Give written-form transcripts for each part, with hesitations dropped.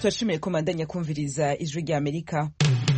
turashimiye ko mandanya kumviriza ijwi rya Amerika.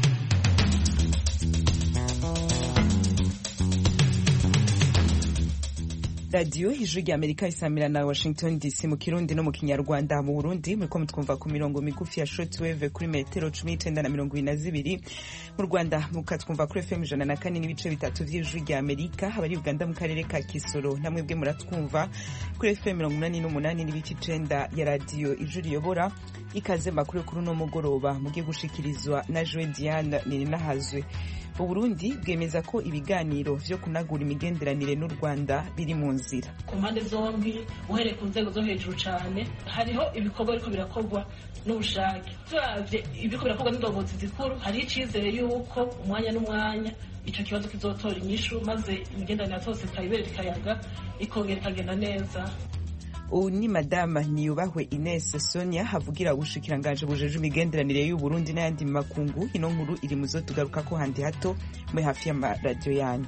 Radio ijwi rya Amerika isamira na Washington DC mu Kirundi no mu Kinyarwanda. Mu Burundi muriko mutwumva ku mirongo migufi ya shortwave kuri metero 19 na 22. Mu Rwanda mukatwumva kuri FM 104 n'ibice bitatu vy'ijwi rya Amerika. Abari Uganda mu karere ka Kisoro namwe bwe muratwumva kuri FM 88 n'ibice 9 ya radio ijwi riyobora. Ikaze makuru kuri no mugoroba mugiye gushikirizwa na Joe Diane Ninahazwe. U Burundi bwemeza ko ibiganiro vyo kunagura imigenderanire n'u Rwanda biri mu nzira. Ku mpande zombi uhereye ku nzego zo hejuru cyane hariho ibikorwa ariko birakorwa n'ubushake. Turavye ibiko birakorwa n'indongozi zikuru, hari icizere yuko umwanya n'umwanya ico kibazo kizotora inyishu maze imigenderanire yose kayibere ikayaga ikongera ikagenda neza. Ni Madame Niyubahwe Ines Sonia havugira ubushikiranganje bujeje imigenderanire y'u Burundi n'ayandi makungu. Ino nkuru iri muzo tugaruka ko handi hato mwe hafi ya radio yanyu.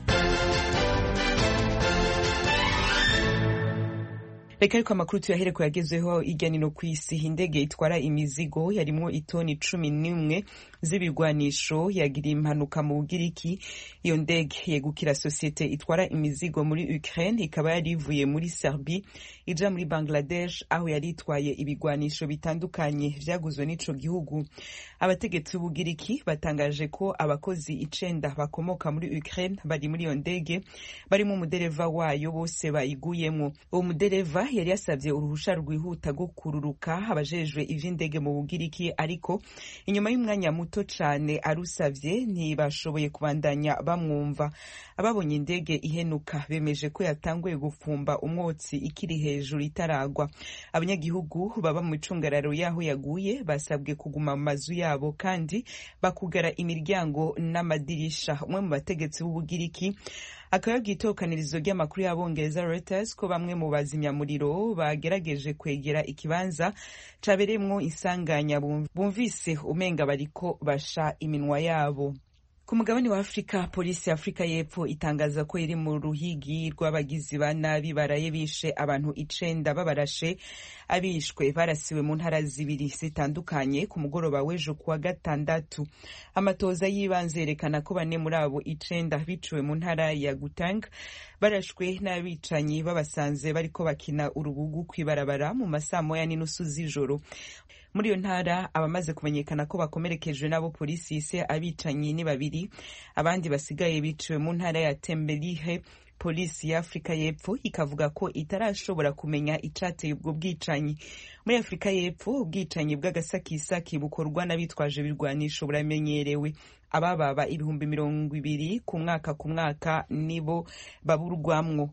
Reka ariko amakuru tuyahereko yagezweho irya nino kw'isi. Indege itwara imizigo yarimwo itoni 11 z'ibigwanisho yagira impanuka mu Bugiriki. Iyo ndege yegukira societe itwara imizigo muri Ukraine, ikaba yari ivuye muri Serbie ija muri Bangladesh aho yari itwaye ibigwanisho bitandukanye vyaguzwe n'ico gihugu. Abategetsi b'Ubugiriki batangaje ko abakozi 9 bakomoka muri Ukraine bari muri iyo ndege, barimo umudereva wayo bose bayiguyemwo. Uwo mudereva yari yasavye uruhusha rwihuta rwo kururuka abajejwe ivy'indege mu Bugiriki, ariko inyuma y'umwanya muto cane arusavye ntibashoboye kubandanya bamwumva. Ababonye indege ihenuka bemeje ko yatanguye gufumba umwotsi ikiri hejuru itaragwa. Abanyagihugu baba mu icungararo yaho yaguye basabwe kuguma mu mazu yabo kandi bakugara imiryango n'amadirisha. Umwe mu bategetsi b'Ubugiriki akaba yagitokanirizo ry'amakuru y'abongereza Reuters ko bamwe mu bazimyamuriro bagerageje kwegera ikibanza cabereyemwo insanganya bumvise umenga bariko basha iminwa yabo. Ku mugabane wa Afrika, polisi ya Afrika y'Epfo itangaza ko iri mu ruhigi rw'abagizi ba nabi baraye bishe abantu 9 babarashe. Abishwe barasiwe mu ntara zibiri zitandukanye ku mugoroba w'ejo kuwa gatandatu. Amatoza y'ibanze yerekana ko bane muri abo 9 biciwe mu ntara ya Gauteng barashwe n'abicanyi babasanze bariko bakina urubugu kwibarabara mu masaa 9:30 z'ijoro. Muri iyo ntara abamaze kumenyekana ko bakomerekejwe n'abo polisi ise abicanyi ni 2, abandi basigaye biciwe mu ntara ya Tembelihe. Polisi ya Afrika y'Epfo ikavuga ko itarashobora kumenya icateye ubwo bwicanyi. Muri Afrika y'Epfo ubwicanyi bw'agasakisaki bukorwa n'abitwaje birwanisho buramenyerewe. Abababa 200,000 ku mwaka nibo baburwamwo.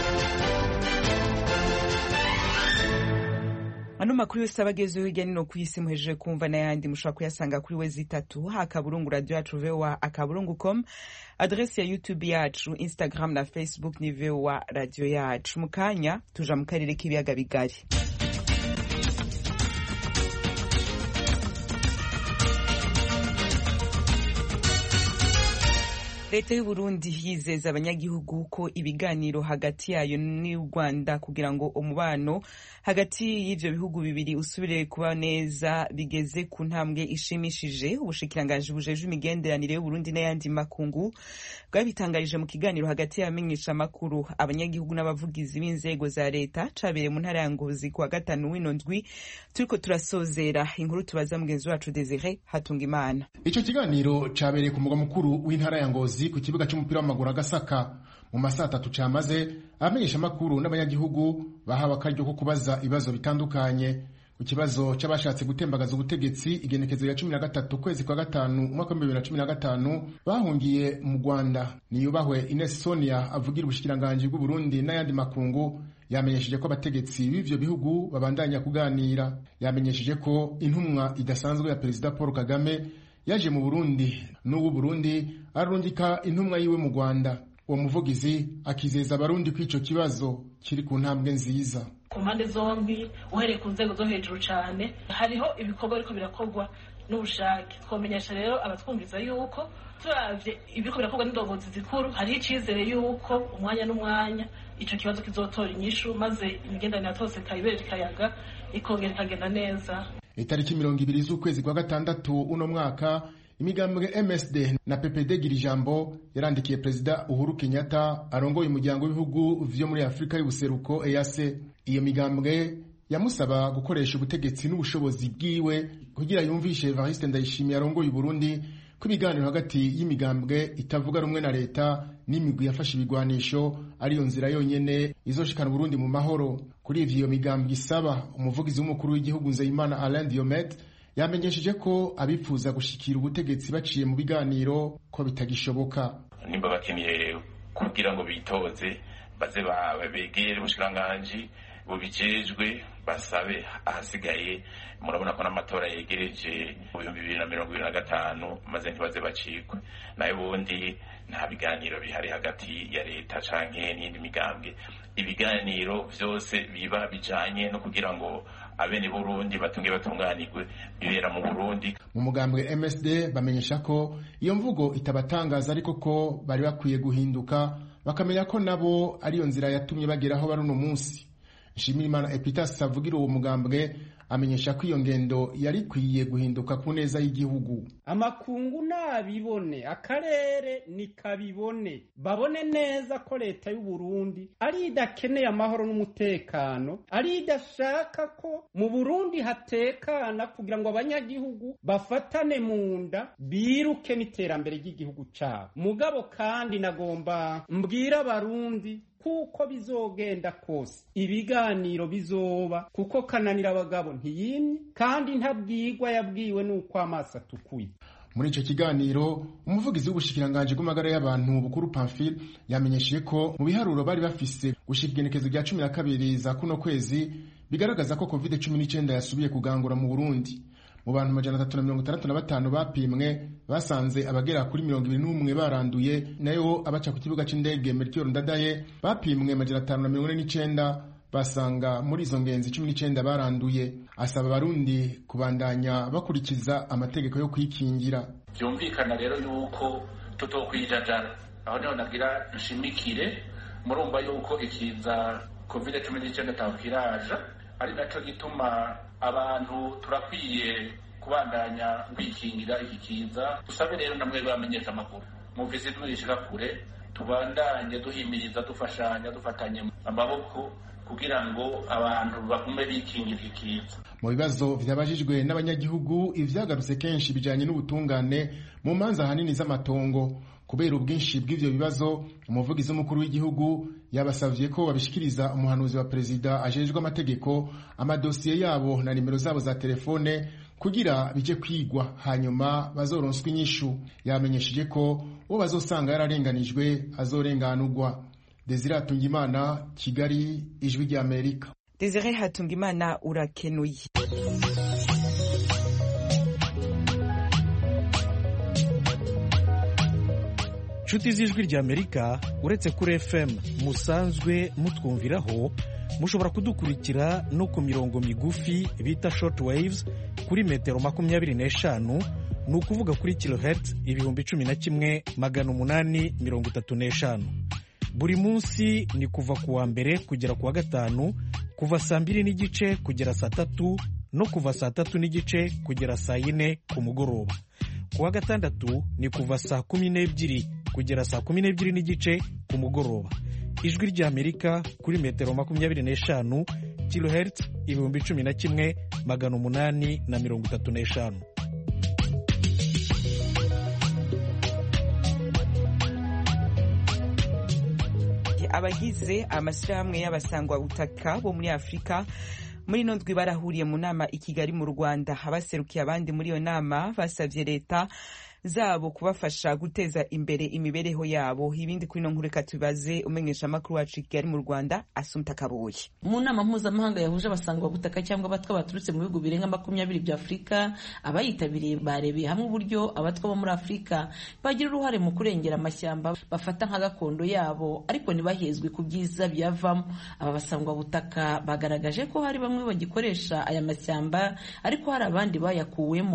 Ano makuru yose abagezeho hirya nino kw'isi muhejeje kumva n'ayandi mushobora kuyasanga kuri wezi3 akaburungu radio yacu VOA akaburungu.com, adresse ya YouTube yacu, Instagram na Facebook ni VOA radio yacu. Mukanya tuja mu karere k'ibiyaga bigari. Leta y'u Burundi yizeza abanyagihugu ko ibiganiro hagati yayo n'u Rwanda kugira ngo umubano hagati y'ivyo bihugu bibiri usubire kuba neza bigeze ku ntambwe ishimishije. Ubushikiranganje bujeje imigenderanire y'u Burundi n'ayandi makungu bwabitangarije mu kiganiro hagati y'abamenyesha makuru, abanyagihugu n'abavugizi b'inzego za leta cabere mu ntara ya Ngozi kuwa gatanu w'ino ndwi. Turiko turasozera inkuru tubaza mugenzi wacu Desire Hatungimana. Ico kiganiro cabereye ku mugwa mukuru w'intara ya Ngozi ku kibuga cy'umupira w'amaguru Agasaka. Mu masaa 3 camaze abamenyesha makuru n'abanyagihugu bahawe akaryo ko kubaza ibibazo bitandukanye. Ku kibazo c'abashatse gutembagaza ubutegetsi igenekezo ya 13 kwezi kwa gatanu umwaka 2015 bahungiye mu Rwanda, Niyubahwe Ines Sonia avugira ubushikiranganje bw'u Burundi n'ayandi makungu yamenyesheje ko abategetsi b'ivyo bihugu babandanya kuganira. Yamenyesheje ko intumwa idasanzwe ya Perezida Paul Kagame yaje mu Burundi n'ubu Burundi arungika intumwa yiwe mu Rwanda. Uwo muvugizi akizeza abarundi ko ico kibazo kiri ku ntambwe nziza. Ku mpande zombi uhereye ku nzego zo hejuru cyane hariho ibikorwa ariko birakorwa n'ubushake. Twomenyesha rero abatwumviza yuko turavye ibiko birakorwa n'indongozi zikuru, hari icizere yuko umwanya n'umwanya ico kibazo kizotora inyishu maze imigenderanire yose kayibere ikayaga ikongera ikagenda neza. itariki 20 z'ukwezi kwa gatandatu uno mwaka imigambwe MSD na PPD Girijambo yarandikiye Perezida Uhuru Kenyatta arongoye umuryango w'ibihugu vyo muri Afrika y'ubuseruko EAC. Iyo migambwe yamusaba gukoresha ubutegetsi n'ubushobozi bwiwe kugira yumvishe Evariste Ndayishimiye arongoye Burundi ko ibiganiro hagati y'imigambwe itavuga rumwe na leta n'imigwi yafashe ibigwanisho ariyo nzira yonyene izoshikana Burundi mu mahoro. Kuri ivyo migambwe isaba, umuvugizi w'umukuru w'igihugu Nzeyimana Alain Diomede yamenyesheje ko abifuza gushikira ubutegetsi baciye mu biganiro ko bitagishoboka. Nimba bakeneye kugira ngo bitoze baze begere ubushikiranganje bubijejwe basabe ahasigaye. Murabona ko n'amatora yegereje mu 2025 maze ntibaze bacikwe nayo bundi nta biganiro bihari hagati ya leta canke n'indi migambwe. Ibiganiro vyose biba bijanye no kugira ngo abene Burundi batunganirwe bibera mu Burundi. Mu mugambwe MSD bamenyesha ko iyo mvugo itabatangaza ariko ko bari bakwiye guhinduka bakamenya ko nabo ariyo nzira yatumye bageraho bari uno munsi. Nshimirimana Epitas avugira uwo mugambwe amenyesha ko iyo ngendo yari kwiye guhinduka ku neza y'igihugu. Amakungu nabibone, akarere nikabibone, babone neza ko leta y'u Burundi ari idakeneye amahoro n'umutekano, ari idashaka ko mu Burundi hatekana kugira ngo abanyagihugu bafatane mu nda biruke n'iterambere ry'igihugu cyabo. Mugabo kandi nagomba mbwira abarundi kuko bizogenda kose ibiganiro bizoba, kuko kananira abagabo ntiyimye kandi ntabwirwa yabwiwe nuko amaso atukuye. Muri ico kiganiro umuvugizi w'ubushikiranganje bw'amagara y'abantu Bukuru Pamphile yamenyesheje ko mu biharuro bari bafise gushika igenekezo rya 12 za kuno kwezi bigaragaza ko COVID-19 yasubiye kugangura mu Burundi. Mu bantu 365 bapimwe basanze abagera kuri 21 baranduye, nayo abaca ku kibuga c'indege Melchior Ndadaye bapimwe 549 basanga muri izo ngenzi 19 baranduye. Asaba abarundi kubandanya bakurikiza amategeko yo kwikingira. Byumvikana rero yuko tutokwijajara, aho niho nagira nshimikire. Murumva yuko ikiza COVID-19 tawukiraja, ari naco gituma abantu turakwiye kubandanya kwikingira iki kiza. Dusabe rero namwe bamenyesha amakuru mu visit mwishika kure, tubandanye duhimiriza, dufashanya, dufatanye amaboko kugira ngo abantu bakume bikingira iki kiza. Mu bibazo vyabajijwe n'abanyagihugu ivyagarutse kenshi bijanye n'ubutungane mu manza hanini z'amatongo. Kubera ubwinshi bw'ivyo bibazo, umuvugizi w'umukuru w'igihugu yabasavye ko babishikiriza umuhanuzi wa perezida ajejwe amategeko amadosiye yabo na nimero zabo za telefone kugira bije kwigwa hanyuma bazoronswa inyishu. Yamenyesheje ko uwo bazosanga yararenganijwe azorenganurwa. Desire Hatungimana, Kigali, Ijwi ry'Amerika. Desire Hatungimana urakenuye. Nshuti z'Ijwi ry'Amerika, uretse kuri FM musanzwe mutwumviraho, mushobora kudukurikira no ku mirongo migufi bita short waves kuri metero 25, ni ukuvuga kuri kilohertz 11,835. Buri munsi ni kuva ku wa mbere kugera ku wa gatanu, kuva saa 2:30 kugera saa 3 no kuva saa 3:30 kugera saa 4 ku mugoroba. Ku wa gatandatu ni kuva saa 12 kugera saa 12:30 ku mugoroba. Ijwi ry'Amerika kuri metero 25 kilohertz 11,835. Abagize amashyirahamwe y'abasangwa butaka bo muri Afrika muri nondwi barahuriye mu nama i Kigali mu Rwanda. Abaserukiye abandi muri iyo nama basavye leta zabo kubafasha guteza imbere imibereho yabo. Ibindi kuri no nkureka tubaze umenyesha makuru wacu Kigali mu Rwanda Asumta Kaboye. Mu nama mpuzamahanga yahuje abasangwa butaka cyangwa abatwa baturutse mu bihugu birenga 20 bya Afrika, abayitabiriye barebeye hamwe uburyo abatwa bo muri Afrika bagira uruhare mu kurengera amashyamba bafata nka gakondo yabo, ariko ntibahezwe ku byiza byavamo. Aba basangwa butaka bagaragaje ko hari bamwe bagikoresha aya mashyamba, ariko hari abandi bayakuwemo.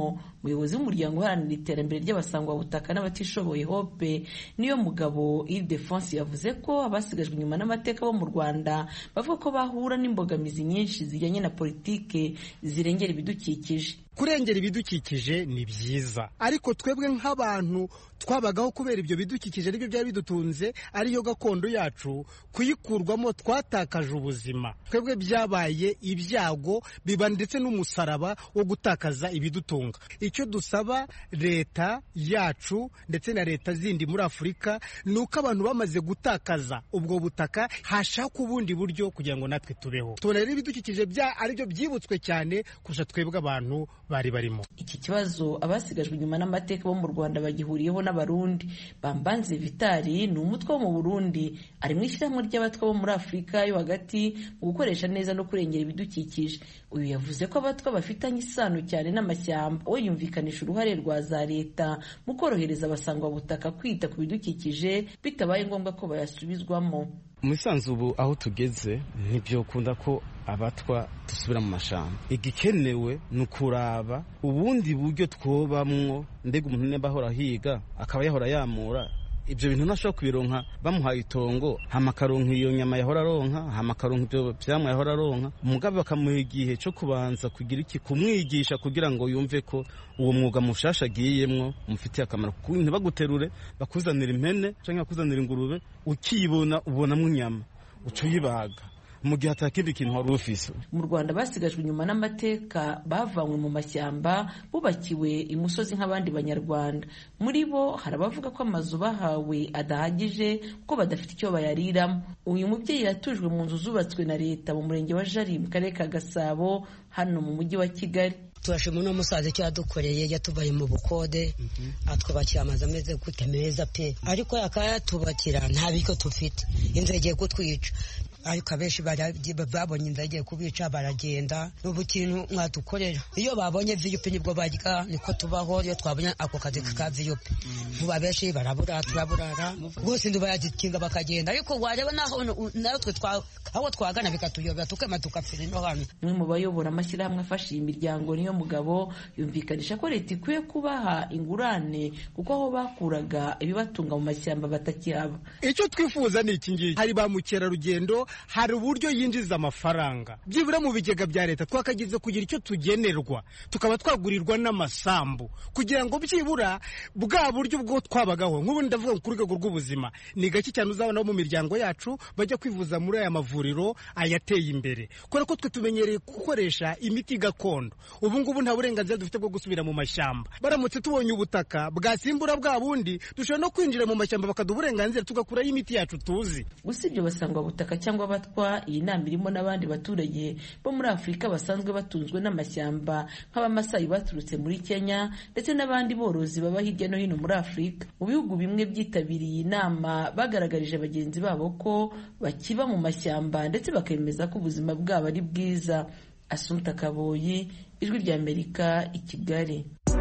umuyobozi w'umuryango uharanira iterambere ry'abasangwabutaka n'abatishoboye Hope niyo mugabo Ildefonse yavuze ko abasigajwe inyuma n'amateka bo mu Rwanda bavuga ko bahura n'imbogamizi nyinshi zijyanye na politike zirengera ibidukikije. Kurengera ibidukikije ni byiza, ariko twebwe nk'abantu twabagaho kubera ibyo bidukikije aribyo byari bidutunze, ariyo gakondo yacu, kuyikurwamo twatakaje ubuzima. Twebwe byabaye ibyago biba ndetse n'umusaraba wo gutakaza ibidutunga. Icyo dusaba leta yacu ndetse na leta zindi muri Afurika ni uko abantu bamaze gutakaza ubwo butaka hashakwa ubundi buryo kugira ngo natwe tubeho. Tubona rero ibidukikije aribyo byibutswe cyane kurusha twebwe abantu bari barimo. Iki kibazo abasigajwe inyuma n'amateka bo mu Rwanda bagihuriyeho n'Abarundi. Bambanze Vitali ni umutwe wo mu Burundi, ari mu ishyirahamwe ry'abatwa bo muri Afurika yo hagati mu gukoresha neza no kurengera ibidukikije. Uyu yavuze ko abatwa bafitanye isano cyane n'amashyamba. We yumvikanisha uruhare rwa za leta mu korohereza abasangwabutaka kwita ku bidukikije bitabaye ngombwa ko bayasubizwamo. Umusanzu ubu aho tugeze ntibyokunda ko abatwa dusubira mu mashamba. Igikenewe ni ukuraba ubundi buryo twobamwo, mbega umuntu nimba ahora higa akaba yahora yamura ibyo bintu ntashobora kubironka bamuhaye itongo, hama akaronka iyo nyama yahora aronka, hama akaronka ibyo vyamwa yahora aronka. Umugabe bakamuha igihe cyo kubanza kugira iki, kumwigisha kugira ngo yumve ko uwo mwuga mushasha agiyemwo umufitiye akamaro. Ntibaguterure bakuzanira impene canke bakuzanira ingurube, ukiyibona ubonamwo inyama uca uyibaga mu gihe atakindi kintu wari ufise. Mu Rwanda basigajwe inyuma n'amateka bavanywe mu mashyamba bubakiwe imusozi nk'abandi banyarwanda. Muri bo hari abavuga ko amazu bahawe adahagije ko badafite icyo bayariramo. Uyu mubyeyi yatujwe mu nzu zubatswe na leta mu murenge wa Jari mu karere ka Gasabo hano mu mujyi wa Kigali. Turashima uno musaza icyo yadukoreye, yatubaye mu bukode atwubakira amazu ameze gute meza pe, ariko yakayatubakira nta biko tufite, inzu igiye kutwica. Ariko abenshi babonye inzara igiye kubica baragenda. N'ubu kintu mwadukorera, iyo babonye viyupi nibwo barya, niko tubaho. Iyo twabonye ako kazi ka viyupi muba benshi barabura, turaburara rwose ndu baragikinga bakagenda. Ariko wareba naho natwe aho twagana bikatuyobera tukema tukapfira ino hano. Umwe mu bayobora amashyirahamwe afasha iyi miryango niyo mugabo yumvikanisha ko leta ikwiye kubaha ingurane kuko aho bakuraga ibibatunga mu mashyamba batakihaba. Icyo twifuza ni iki ngiki, hari ba mukerarugendo, hari uburyo yinjiza amafaranga byibura mu bigega bya leta, twakagize kugira icyo tugenerwa, tukaba twagurirwa n'amasambu kugira ngo byibura bwa buryo bwo twabagaho. Nk'ubu ndavuga ku rwego rw'ubuzima ni gake cyane uzabona mu miryango yacu bajya kwivuza muri aya mavuriro ayateye imbere, kubera ko twe tumenyereye gukoresha imiti gakondo. Ubu ngubu nta burenganzira dufite bwo gusubira mu mashyamba. Baramutse tubonye ubutaka bwasimbura bwa bundi, dushobora no kwinjira mu mashyamba bakaduha uburenganzira tugakuraho imiti yacu tuzi. Gusa ibyo basangwa butaka cyangwa abatwa, iyi nama irimo n'abandi baturage bo muri Afurika basanzwe batunzwe n'amashyamba nk'Abamasayi baturutse muri Kenya ndetse n'abandi borozi baba hirya no hino muri Afurika. Mu bihugu bimwe byitabiriye inama bagaragarije bagenzi babo ko bakiba mu mashyamba ndetse bakemeza ko ubuzima bwabo ari bwiza. Assumpta Kaboyi, Ijwi ry'Amerika, i Kigali.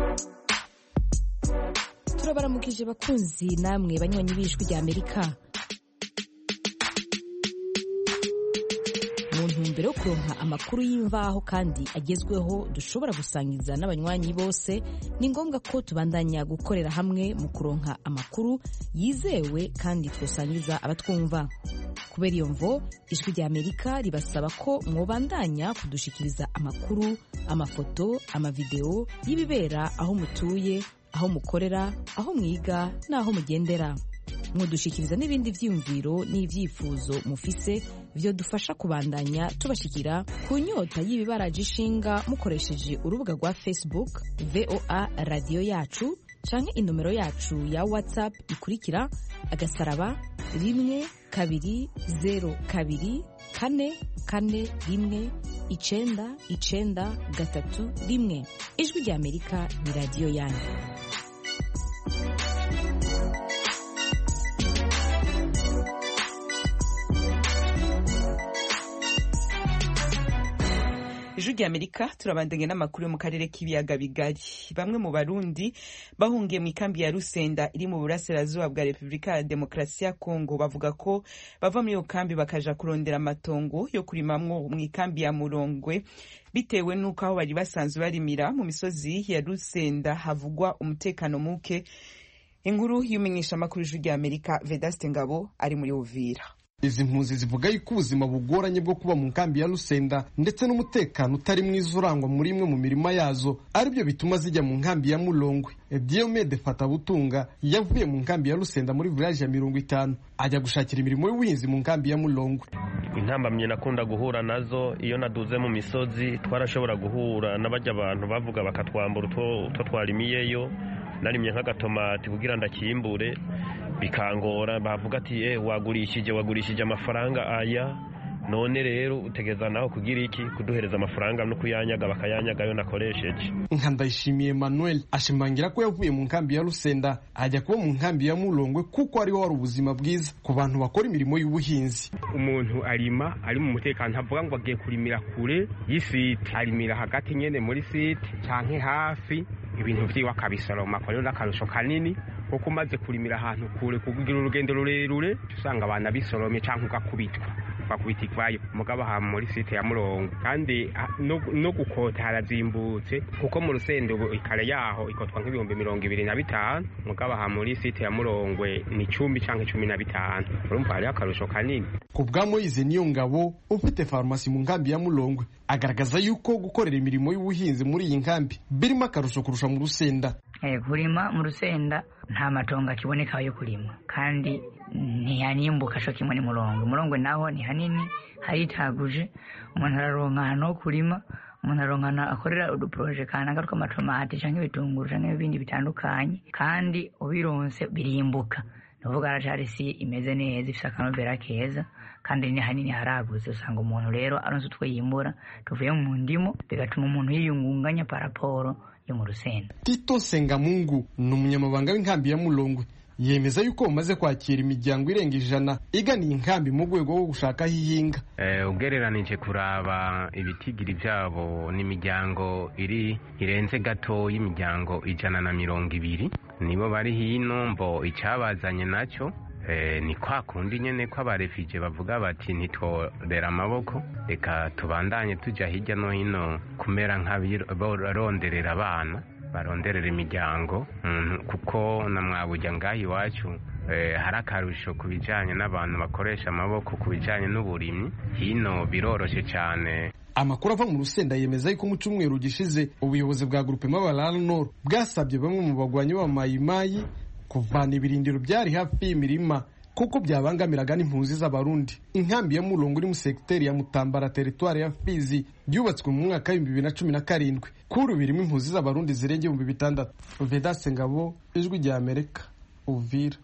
Turabaramukije bakunzi namwe banywanyi b'Ijwi ry'Amerika. Mu ntumbero yo kuronka amakuru y'imvaho kandi agezweho dushobora gusangiza n'abanywanyi bose, ni ngombwa ko tubandanya gukorera hamwe mu kuronka amakuru yizewe kandi twosangiza abatwumva. Kubera iyo mvo, Ijwi ry'Amerika ribasaba ko mwobandanya kudushikiriza amakuru, amafoto, amavideo y'ibibera aho mutuye, aho mukorera, aho mwiga n'aho mugendera. Mudushikiriza n'ibindi vyiyumviro n'ivyifuzo mufise vyo dufasha kubandanya tubashikira ku nyota y'ibibaraje ishinga mukoresheje urubuga rwa Facebook VOA Radio Yacu canke inomero yacu ya WhatsApp ikurikira *1kabiri*2kabiri*441 Ijwi ry'Amerika ni radio yanyu. ijwi ry'Amerika turabandanya n'amakuru yo mu karere k'ibiyaga bigari. Bamwe mu Barundi bahungiye mu ikambi ya Rusenda iri mu burasirazuba bwa Repubulika ya Demokarasi ya Kongo bavuga ko bava muri iyo kambi bakaja kurondera amatongo yo kurimamwo mu ikambi ya Murongwe bitewe n'uko aho bari basanzwe barimira mu misozi ya Rusenda havugwa umutekano muke. Inkuru y'umenyesha makuru ijwi ry'Amerika Vedaste Ngabo ari muri Uvira. Izi mpunzi zivuga yuko ubuzima bugoranye bwo kuba mu nkambi ya Rusenda ndetse n'umutekano utari mwiza urangwa muri imwe mu mirima yazo aribyo bituma zijya mu nkambi ya Mulongwe. Diomede Fatabutunga yavuye mu nkambi ya Rusenda muri village ya 50 ajya gushakira imirimo y'ubuhinzi mu nkambi ya Mulongwe. Intambamye nakunda guhura nazo iyo naduze mu misozi twarashobora guhura n'abajya abantu bavuga bakatwambura utwo twarimiyeyo narimye nk'agatomati kugira ndakimbure bikangora bavuga ati wagurishije amafaranga aya none rero utegeza naho kugira iki kuduhereza amafaranga no kuyanyaga bakayanyaga yo nakoresheje. Ndayishimiye Emmanuel ashimangira ko yavuye mu nkambi ya Rusenda ajya kuba mu nkambi ya Mulongwe kuko ariho hari ubuzima bwiza ku bantu bakora imirimo y'ubuhinzi. Umuntu arima ari mu mutekano ntavuga ngo agiye kurimira kure y'isite, arimira hagati nyene muri site canke hafi ibintu vyiwe akabisoroma ko rero n'akarusho kanini kuko umaze kurimira ahantu kure kugira urugendo rurerure usanga abana bisoromye canke ugakubitwa ikwayo mugabo aha muri site ya Mulongwe kandi no gukota harazimbutse kuko mu Rusenda ubu ikare yaho ikotwa nk'ibihumbi 25 mugabo aha muri site ya Mulongwe ni 10 canke 15 urumva hari akarusho kanini. Ku bwa Moise Niyongabo ufite farumasi mu nkambi ya Mulongwe agaragaza yuko gukorera imirimo y'ubuhinzi muri iyi nkambi birimo akarusho kurusha mu Rusenda. Kurima mu Rusenda nta matongo akiboneka yo kurima kandi ntiyanimbuka sho kimwe ni Mulongwe naho ni hanini haritaguje umuntu araronka hano kurima umuntu aronkana akorera uduproje kananga tw'amatomati canke ibitunguru canke ibindi bitandukanye kandi ubironse birimbuka nuvuga aracari si imeze neza ifise akanovera keza kandi ni hanini haraguze usanga umuntu rero aronse utwo yimbura tuvuye mu ndimo bigatuma umuntu yiyungunganya paraporo yo mu Rusenda. Tito Sengamungu ni umunyamabanga w'inkambi ya Mulongwe yemeza yuko umaze kwakira imiryango irenga 100 iganiye inkambi mu rwego rwo gushaka hihinga. Ugereranije kuraba ibitigiri byabo n'imiryango irenze gato y'imiryango 120 nibo bari hino mbo icabazanye nacyo ni kwa kundi nyene ko abarefije bavuga bati nitworera amaboko reka tubandanye tuja hirya no hino kumera nk'abaronderera abana baronderera imiryango kuko na mwabujya ngaho iwacu hari akarusho ku bijanye n'abantu bakoresha amaboko ku bijanye n'uburimyi hino biroroshe cyane. Amakuru ava mu Rusenda yemeza yuko mu cyumweru gishize ubuyobozi bwa Groupement Barara Nord bwasabye bamwe mu bagwanyi b'amayimayi kuvana ibirindiro byari hafi y'imirima kuko byabangamiraga n'impunzi z'abarundi. Inkambi ya Mulongwe iri mu sekiteri ya Mutambara territoire ya Fizi yubatswe mu mwaka wa 2017 kuri birimo impunzi z'abarundi zirenge 6,000. Vedaste Ngabo ijwi rya Amerika Uvira.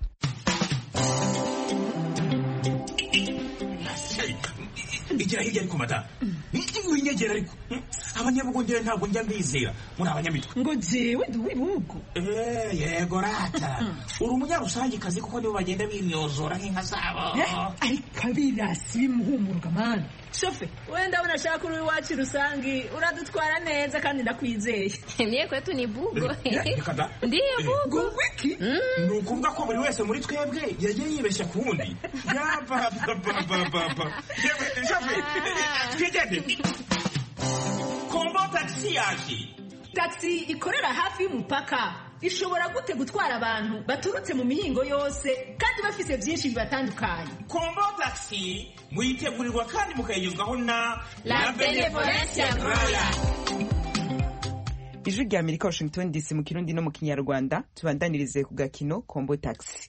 Igira hirya ariko mata winyegera ariko abanyabugongera ntabwo njya mbizera muri abanyamitwe ngo jewe nduwibugo yego rata uri umunyarusangi kazi kuko nibo bagenda bimyozora nk'inka zabo ariko abirasi bimuhumuruka mana shofe wenda unashaka uri wacu rusangi uradutwara neza kandi ndakwizeye mie kwetu ni bugo ndiye bugo wiki ni ukuvuga ko buri wese muri twebwe yagiye yibeshya ku wundi yababa shofe twigende Kombo taxi yaje. Taxi ikorera hafi y'umupaka ishobora gute gutwara abantu baturutse mu mihingo yose kandi bafise byinshi bibatandukanye. Kombo taxi muyitegurirwa kandi mukayigezwaho na La Benevolencia Royal. Ijwi rya Amerika Washington DC mu Kirundi no mu Kinyarwanda tubandanirize ku gakino Kombo taxi.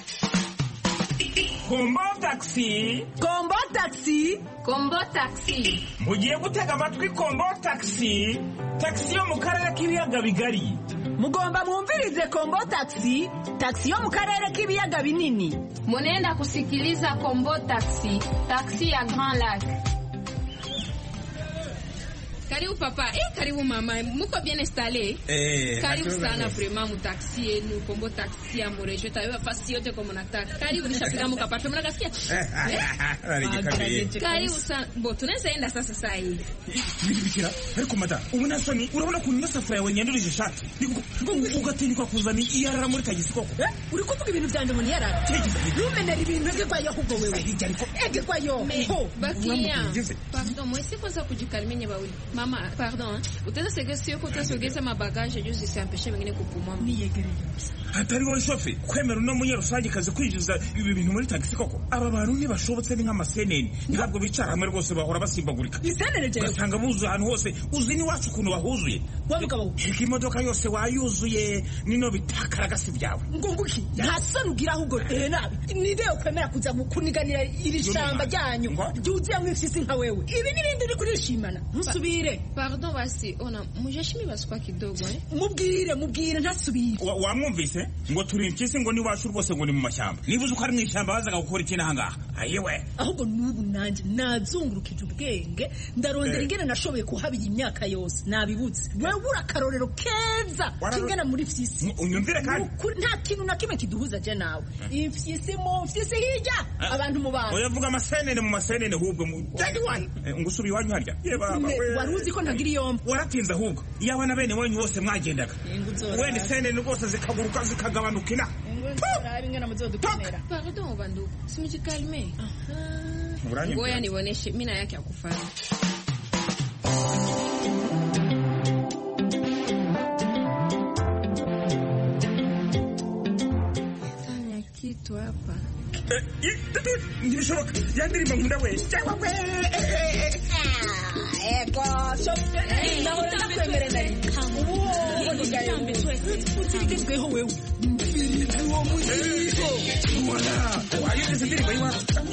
Kombo taxi. Kombo taxi. Kombo taxi. Mugiye gutega amatwi Kombo taxi. Taxi yo mu karere k'ibiyaga bigari. Mugomba mwumvirize Kombo taxi. Taxi yo mu karere k'ibiyaga binini. Munenda kusikiliza Kombo taxi. Taxi ya Grand Lac. Karibu papa. Karibu mama. Muko bien installé? Karibu sana vraiment mu taxi yenu, Kombo taxi ya Morejo. Tawe fasi yote kwa mnataka. Karibu nishafika mkapata. Mnakasikia? Karibu sana. Bo tunaweza enda sasa hivi. Bikira, ariko mata, ubona soni, urabona kunna safari yawe nyandurije shati. Ugatinka kuzana iyarara muri tagisi koko. Uri kuvuga ibintu byanje mu yarara. Rumenera ibintu bye kwayo kuko wewe. Ege kwayo. Bakia. Pardon, moi c'est pour ça que jikalmenye bawi. Mama, pardon. Utaweza sio kutasogeza mabagaje juzi siampeshe wengine kupumua. Niyegereye. Hatari wowe shofe, kwemera no munyarusange kaze kwinjiza ibi bintu muri tagisi koko. Aba bantu ntibashobotse ni nk'amaseneni. Ntabwo bicara hamwe rwose bahora basimbagurika. Isenene je. Basanga buzu ahantu hose. Uzi ni wacu kuntu bahuzuye. Wamugabo. Imodoka yose wayuzuye nino bitakara gasi byawe. Ngunguki. Ntasano ugira ahubwo nabi. Nide ukwemera kuza gukuniganira iri shamba ryanyu. Byuzuye mwifisi nka wewe. Ibi nibindi uri kurishimana. Musubire. Pardon basi, ona mujeshimi baswa kidogo Mubwire ntasubire. Wamwumvise ngo turi impyisi ngo ni wacu rwose ngo ni mu mashyamba. Nibuze uko ari mu ishyamba bazaga gukora ikintu ahangaha. Ayiwe. Ahubwo nubu nanje nazungurukije ubwenge ndarondera ingene nashoboye kuhabira imyaka yose nabibutse. Wewe urakarorero keza kingana muri fyisi. Unyumvire kandi nta kintu na kimwe kiduhuza je nawe. Imfyisi mu fyisi hirya abantu mu bantu. Oya vuga amasenene mu masenene hubwo mu. Ngusubi wanyu harya. Waruzi ko ntagira yomba. Waratinze ahubwo. Iyo abana bene wanyu bose mwagendaga. Wende senene rwose zikaguruka zikagabanuka ina. Pardon bandu. Simujikalme. Ngoja niwoneshe mina yake ya kufanya. Fanya kitu hapa. Nishoka. Yandirimba nkunda we. Ego, shofe. Naona nakwemerera. Utigezweho wewe. Uwo muzigo. Wala. Wayeze ndirimba yiwa.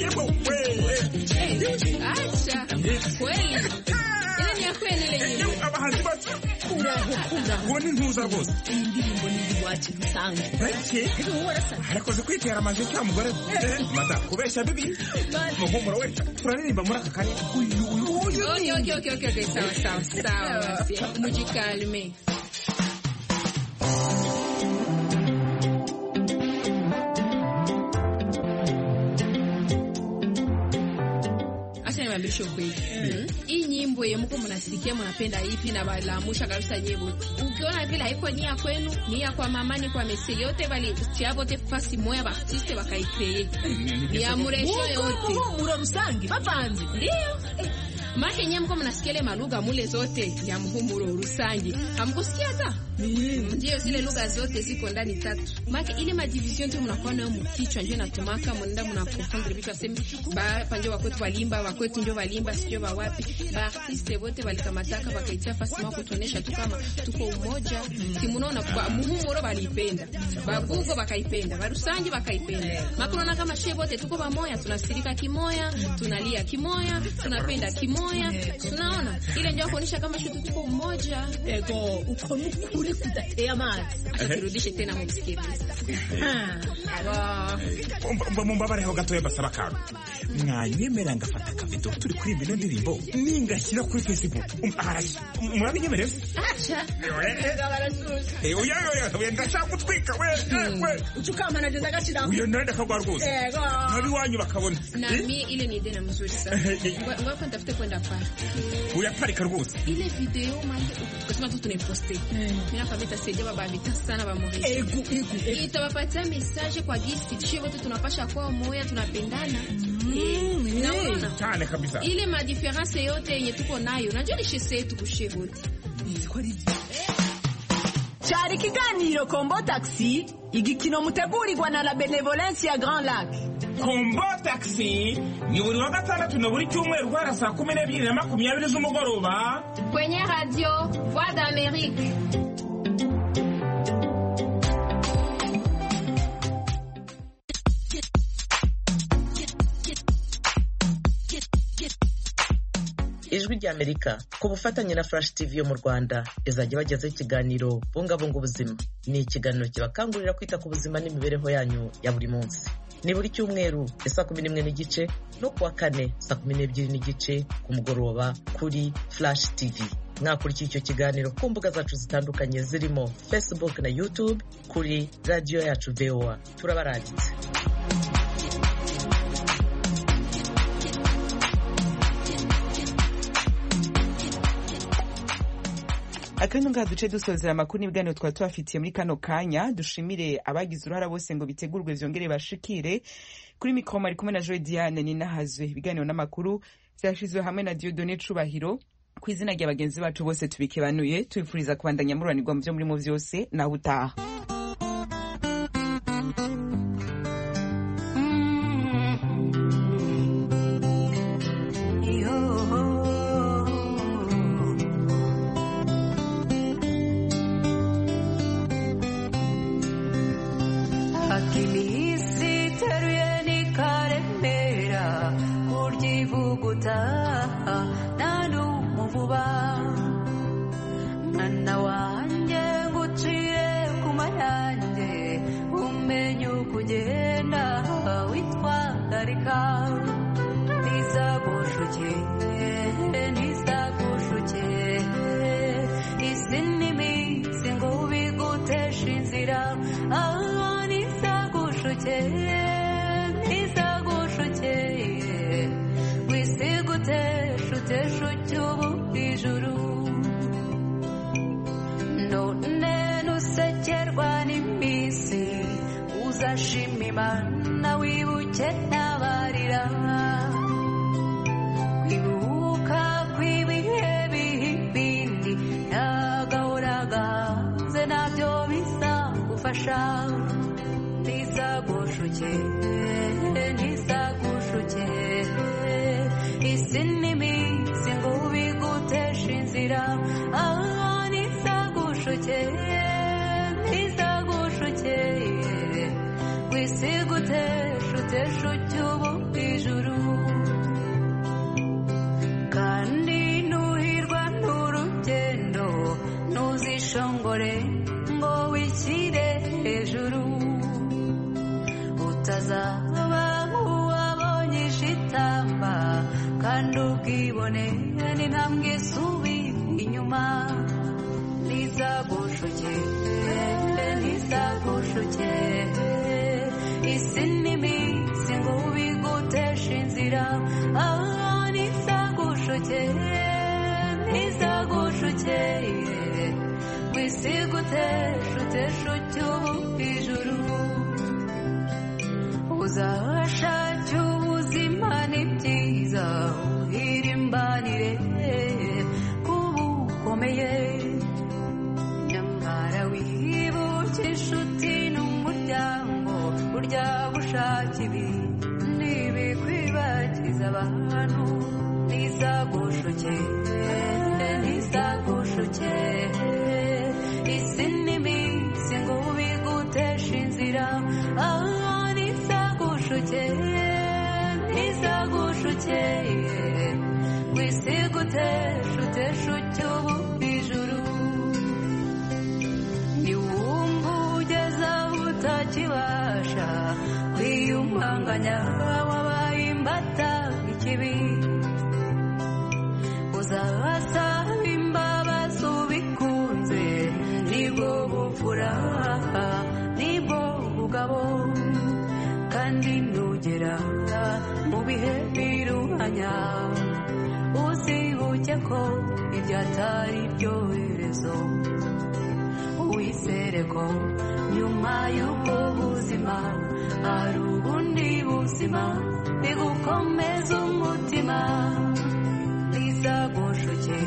Acha. Kweli. Ile ni yako ile. Abahanzi bacu. Woni ntuza rwose. Indirimbo ni wacu rusange. Harakoze kwitera amaje cya mugore. Mata kubesha bibi. Muhumuro we. Turaririmba muri aka kanya. Okay. Sawa. Mujikalme. Niambie kweli. Hii nyimbo yenye mko mnasikia mnapenda ipi na balamusha kabisa nyimbo. Ukiona vile haiko nia kwenu, nia kwa mama ni kwa mesi yote bali tiabo te fasi moya ba artiste bakaicreate. Ya muresho yote. Muro rusangi bapanze. Ndio. Maki yenye mko mnasikia ile malugha mule zote ya muhumuro rusangi. Hamkusikia hata? Ndio zile lugha zote ziko ndani tatu. Maki ile madivision tu mnakuwa nayo mkichwa ndio natumaka mnaenda mnakonfondre vitu asemi ba panje wakwetu walimba wakwetu ndio walimba sio ba wapi. Ba artiste wote walikamataka wakaitia fasi mwa kutonesha tu kama tuko umoja. Simunaona kwa muhumuro balipenda. Babugo bakaipenda, barusangi bakaipenda. Maki unaona kama shehe wote tuko pamoja tunasirika kimoya, tunalia kimoya, tunapenda kimoya. Tunaona ile ndio kuonesha kama shehe tuko umoja. Ego uko mkuri kudatea amazi. Akirudishe tena msikiti. Mumbabareho gatoya basaba kantu. Mwanyemera ngafata kavido turi kuri bino ndirimbo ningashyira kuri Facebook. Arashi. Murabinyemerera? Acha. Oya ndashaka gutwika we. Ucukamana je ndagashira. Uyo nenda kagwa rwose. Ego. Nabi wanyu bakabona. Na mimi ile ni idea nzuri sana. Ngoja kwanza tafute kwenda pale. Uyaparika rwose. Ile video mali tukasema tu tunaiposte. Mimi nakwambia sije baba vita sana ba Maurice. Ego. Itawapatia message kwa gift. Tisho wote tunapasha kwa moyo tunapendana. Naona cyane kabisa. Ile ma difference yote yenye tuko nayo. Unajua ni shese yetu kushe wote. Cyari kiganiro Kombo Taxi, igikino mutegurirwa na la Benevolence ya Grand Lac. Kombo Taxi ni buri wa gatandatu na buri cyumweru guhera saa 12:20 z'umugoroba kwenye radio Voix d'Amérique. Ijwi ry'Amerika ku bufatanye na Flash TV yo mu Rwanda izajya bagezaho ikiganiro bungabunga ubuzima. Ni ikiganiro kibakangurira kwita ku buzima n'imibereho yanyu ya buri munsi. Ni buri cyumweru saa 11:30 no kuwa kane saa 12:30 ku mugoroba kuri Flash TV. Mwakurikiye icyo kiganiro ku mbuga zacu zitandukanye zirimo Facebook na YouTube kuri radiyo yacu VOA. Turabarangitse. akanya ngaha duce dusozera amakuru n'ibiganiro twari tubafitiye muri kano kanya. Dushimire abagize uruhara bose ngo bitegurwe vyongere bashikire. Kuri mikoro mari kumwe na Joy Diane Ninahazwe. Ibiganiro n'amakuru vyashizwe hamwe na Dieudonné Cubahiro. Ku izina rya bagenzi bacu bose tubikebanuye tubifuriza kubandanya mururanirwa mu vyo murimo vyose naho utaha. Imana wibuke nabarira kwibuka kw'ibihe bindi nagahoraga nabyo bizagufasha ntizagushuke isi n'iminsi ngo biguteshe inzira ntizagushuke Siguteshu cyubu ijuru kandi nuhirwa n'urugendo ntuzishongore ngo wishyire hejuru utazaba nk'uwabonye ishitamba kandi ubwibone n'intambwe isubira inyuma ntizagushuke isi n'iminsi ngo biguteshe inzira ntizagushuke wisiguteshu cyubu ijuru uzashake ubuzima ni byiza uhirimbanire kubukomeye nyamara wibuke inshuti n'umuryango burya bushake ibi ntibikwibagiza abantu ntizagushuke isi n'iminsi ngo biguteshe inzira ntizagushuke wisiguteshu cyubu ijuru niwumva ugeze aho utakibasha kwiyumanganya wabaye imbata ikibi uzabasaba imbabazi ubikunze nibwo bupfura nibwo bugabo kandi nugera mu bihe biruhanya uzibuke ko ibyo atari byoherezo wizere ko nyuma y'ubwo buzima hari ubundi buzima bigukomeza umutima ntizagushuke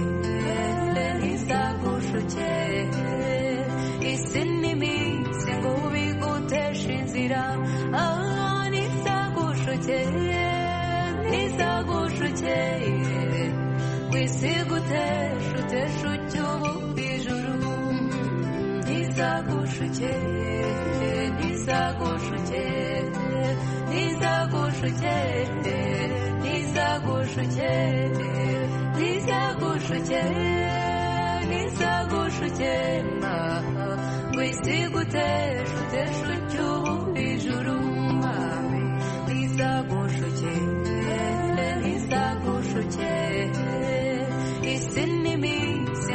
isi n'iminsi ngo biguteshe inzira ntizagushuke wisiguteshu cyubu ijuru ntizagushuke wisiguteshu cyubu ijuru ntizagushuke isi n'iminsi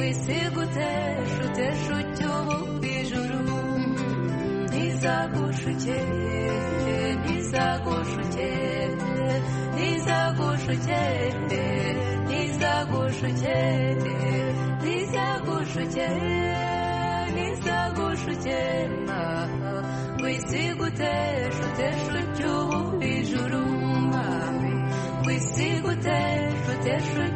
wisigutesha ucyubu ijuru ntizagushuke ntizagushuke ntizagushuke ntizagushuke ntizagushuke ntizagushuke wisigutesha ucyubu ijuru wisigutesha